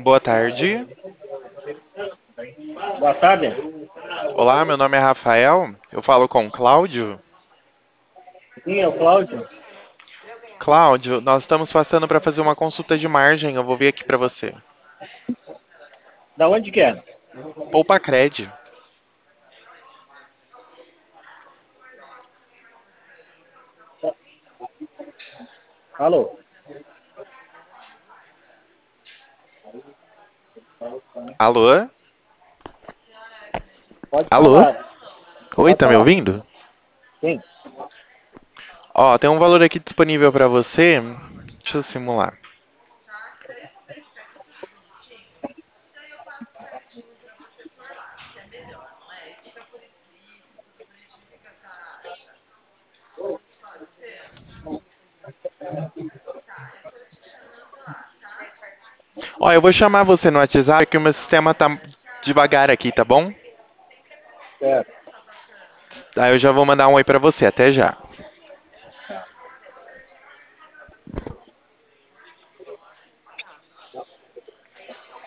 Boa tarde. Boa tarde. Olá, meu nome é Rafael. Eu falo com o Cláudio. Sim, é o Cláudio. Cláudio, nós estamos passando para fazer uma consulta de margem. Eu vou ver aqui para você. Da onde que é? Poupa Cred. Alô? Alô? Pode Alô? falar. Oi, Pode tá me falar. ouvindo? Sim. Ó, tem um valor aqui disponível para você. Deixa eu simular. Ó, eu vou chamar você no WhatsApp que o meu sistema tá devagar aqui, tá bom? Certo. Aí eu já vou mandar um oi para você. Até já.